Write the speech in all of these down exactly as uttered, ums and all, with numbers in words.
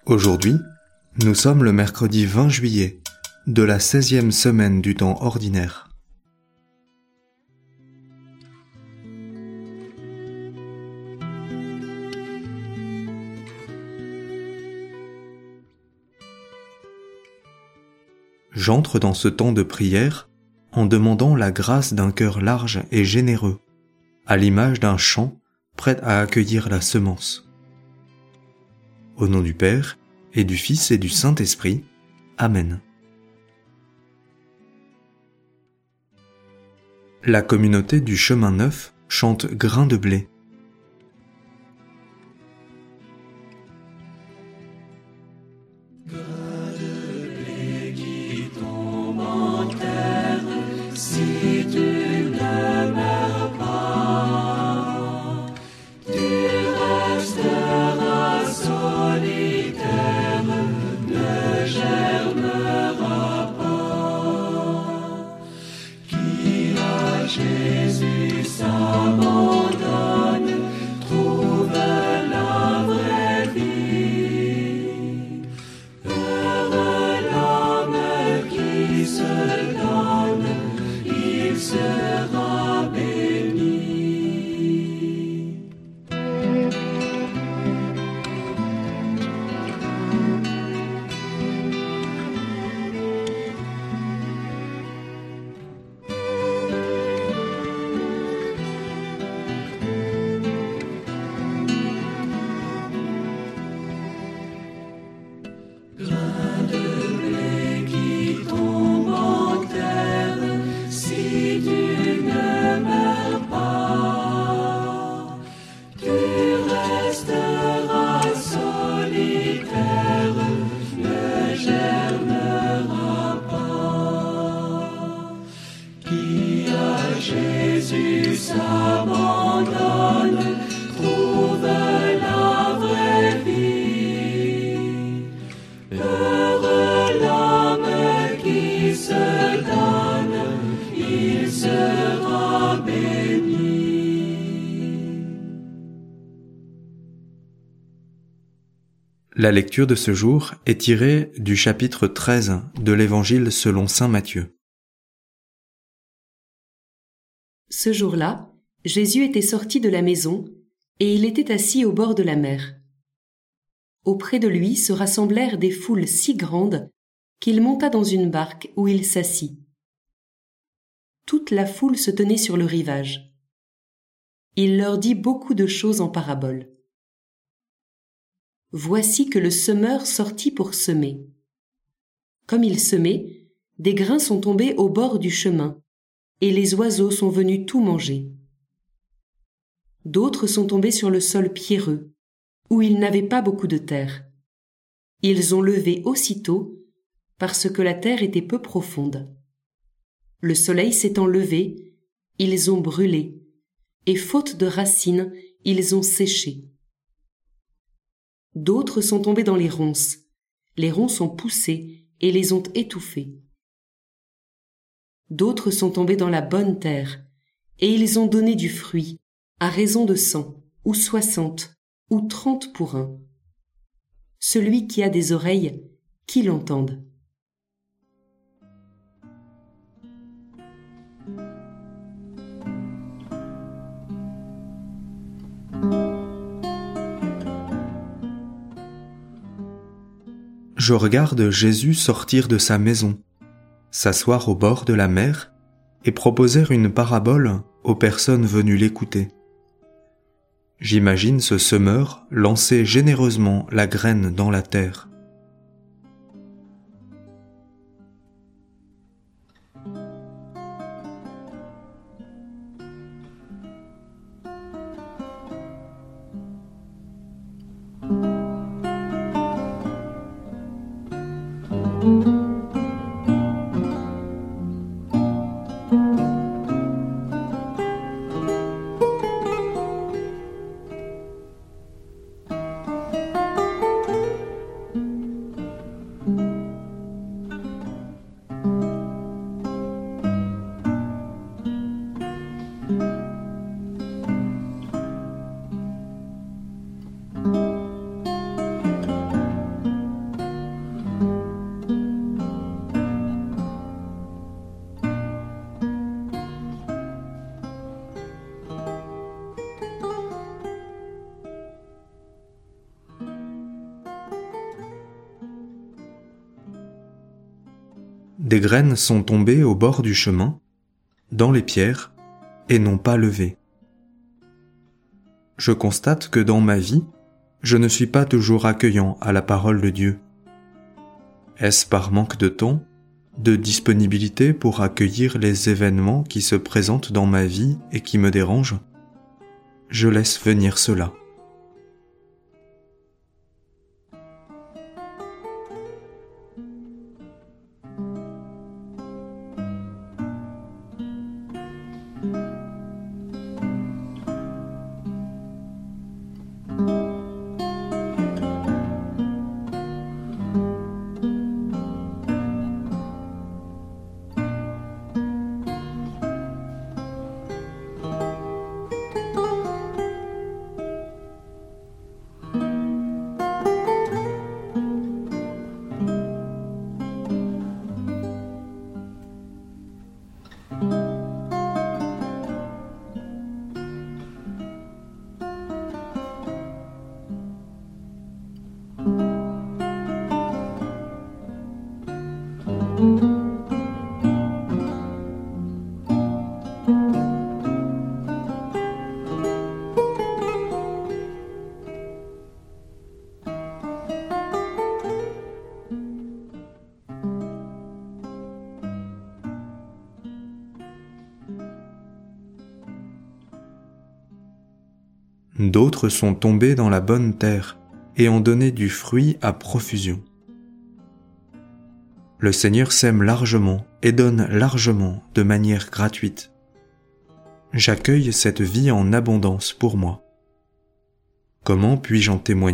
Aujourd'hui, nous sommes le mercredi vingt juillet de la seizième semaine du temps ordinaire. J'entre dans ce temps de prière en demandant la grâce d'un cœur large et généreux, à l'image d'un champ prêt à accueillir la semence. Au nom du Père, et du Fils et du Saint-Esprit. Amen. La communauté du chemin neuf chante Grain de blé. Si tu ne meurs pas, tu resteras solitaire, ne germeras pas. Qui à Jésus s'abandonne, trouve la vraie vie. Heureux l'homme qui se donne, il sera béni. Grain de blé qui tombe en terre, si tu ne meurs pas, tu resteras solitaire, ne germeras pas. Qui à Jésus s'abandonne, trouve la vraie vie. Heureux l'homme qui se donne, il sera béni. La lecture de ce jour est tirée du chapitre treize de l'Évangile selon saint Matthieu. Ce jour-là, Jésus était sorti de la maison et il était assis au bord de la mer. Auprès de lui se rassemblèrent des foules si grandes qu'il monta dans une barque où il s'assit. Toute la foule se tenait sur le rivage. Il leur dit beaucoup de choses en paraboles. Voici que le semeur sortit pour semer. Comme il semait, des grains sont tombés au bord du chemin, et les oiseaux sont venus tout manger. D'autres sont tombés sur le sol pierreux, où il n'avait pas beaucoup de terre. Ils ont levé aussitôt, parce que la terre était peu profonde. Le soleil s'étant levé, ils ont brûlé, et faute de racines, ils ont séché. D'autres sont tombés dans les ronces. Les ronces ont poussé et les ont étouffés. D'autres sont tombés dans la bonne terre, et ils ont donné du fruit, à raison de cent, ou soixante, ou trente pour un. Celui qui a des oreilles, qui l'entende. Je regarde Jésus sortir de sa maison, s'asseoir au bord de la mer et proposer une parabole aux personnes venues l'écouter. J'imagine ce semeur lancer généreusement la graine dans la terre. Des graines sont tombées au bord du chemin, dans les pierres, et n'ont pas levé. Je constate que dans ma vie, je ne suis pas toujours accueillant à la parole de Dieu. Est-ce par manque de temps, de disponibilité pour accueillir les événements qui se présentent dans ma vie et qui me dérangent? Je laisse venir cela. D'autres sont tombés dans la bonne terre et ont donné du fruit à profusion. Le Seigneur sème largement et donne largement de manière gratuite. J'accueille cette vie en abondance pour moi. Comment puis-je en témoigner ?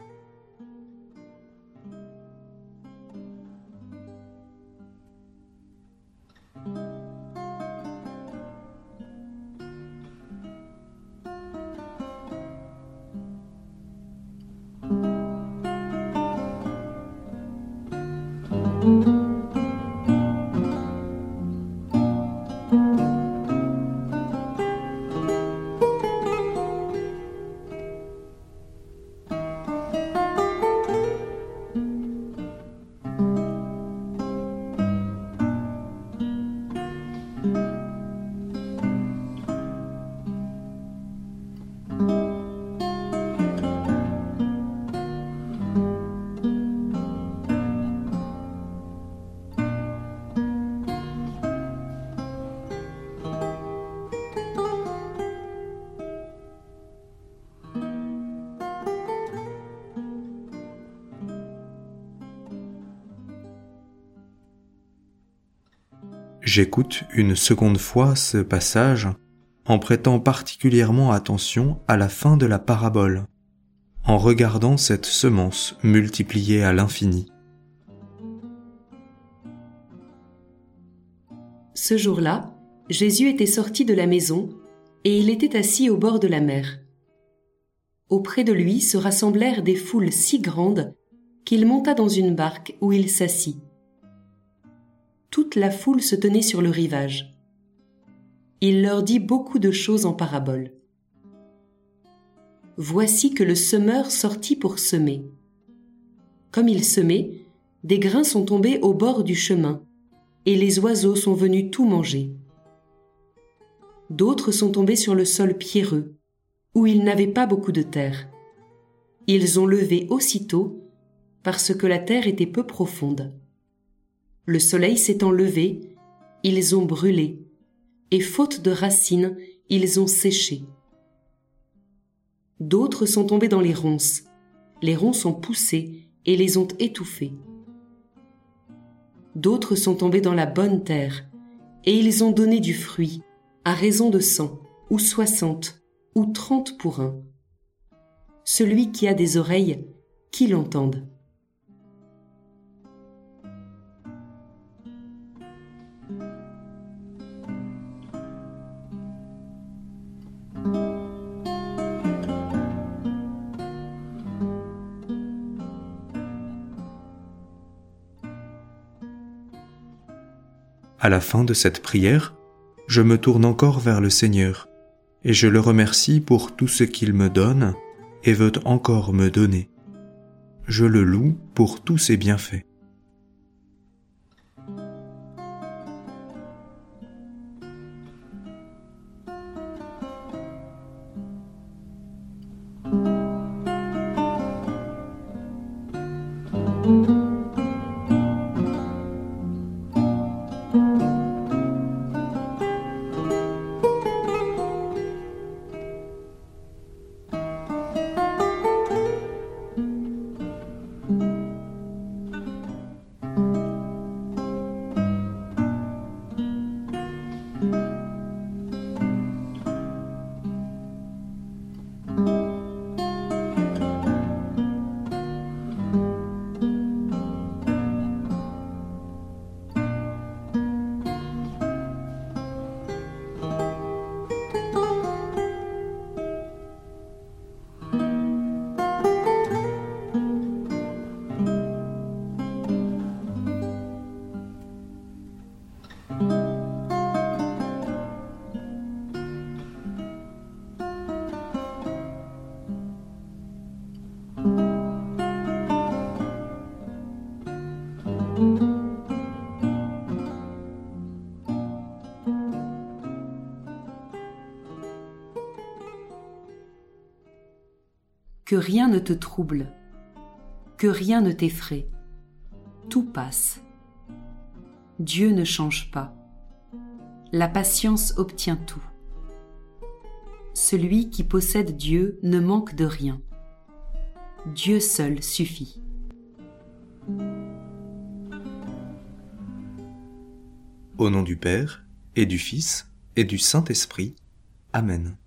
J'écoute une seconde fois ce passage en prêtant particulièrement attention à la fin de la parabole, en regardant cette semence multipliée à l'infini. Ce jour-là, Jésus était sorti de la maison et il était assis au bord de la mer. Auprès de lui se rassemblèrent des foules si grandes qu'il monta dans une barque où il s'assit. Toute la foule se tenait sur le rivage. Il leur dit beaucoup de choses en paraboles. Voici que le semeur sortit pour semer. Comme il semait, des grains sont tombés au bord du chemin, et les oiseaux sont venus tout manger. D'autres sont tombés sur le sol pierreux, où il n'avait pas beaucoup de terre. Ils ont levé aussitôt, parce que la terre était peu profonde. Le soleil s'étant levé, ils ont brûlé, et faute de racines, ils ont séché. D'autres sont tombés dans les ronces. Les ronces ont poussé et les ont étouffés. D'autres sont tombés dans la bonne terre, et ils ont donné du fruit, à raison de cent, ou soixante, ou trente pour un. Celui qui a des oreilles, qu'il l'entende. À la fin de cette prière, je me tourne encore vers le Seigneur et je le remercie pour tout ce qu'il me donne et veut encore me donner. Je le loue pour tous ses bienfaits. Que rien ne te trouble, que rien ne t'effraie, tout passe. Dieu ne change pas, la patience obtient tout. Celui qui possède Dieu ne manque de rien. Dieu seul suffit. Au nom du Père, et du Fils, et du Saint-Esprit. Amen.